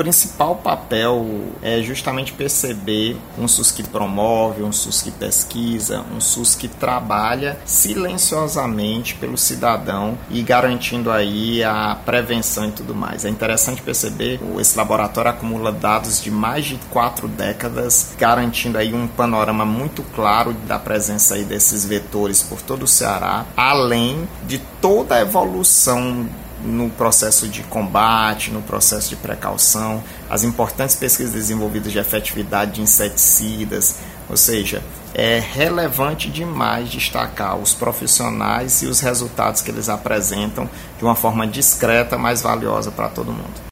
principal papel é justamente perceber um SUS que promove, um SUS que pesquisa, um SUS que trabalha silenciosamente pelo cidadão e garantindo aí a prevenção e tudo mais. É interessante perceber que esse laboratório acumula dados de mais de 4 décadas, garantindo aí um panorama muito claro da presença aí desses vetores por todo o Ceará, além de toda a evolução no processo de combate, no processo de precaução, as importantes pesquisas desenvolvidas de efetividade de inseticidas, ou seja, é relevante demais destacar os profissionais e os resultados que eles apresentam de uma forma discreta, mas valiosa para todo mundo.